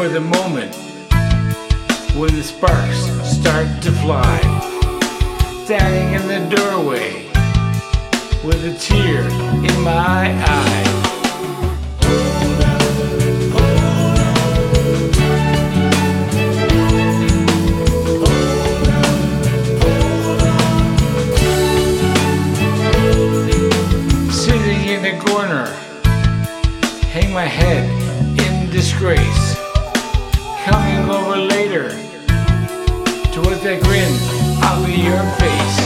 the moment when the sparks start to fly. Standing in the doorway with a tear in my eye. Sitting in a corner, hang my head in disgrace. Coming over later to with that grin off of your face.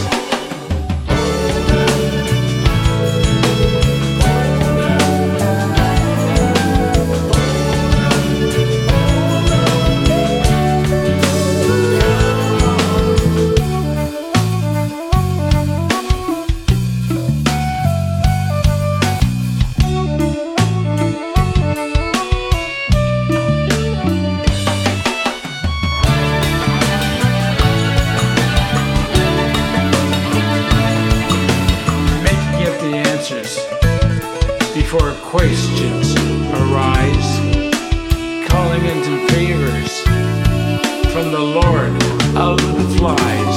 Before questions arise, calling in some favors from the Lord of the Flies.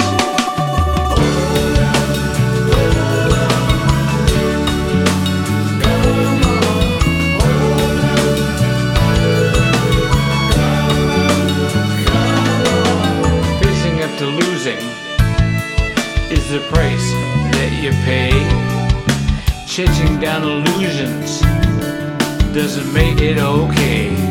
Facing up to losing is the price that you pay. Chasing down illusions doesn't make it okay.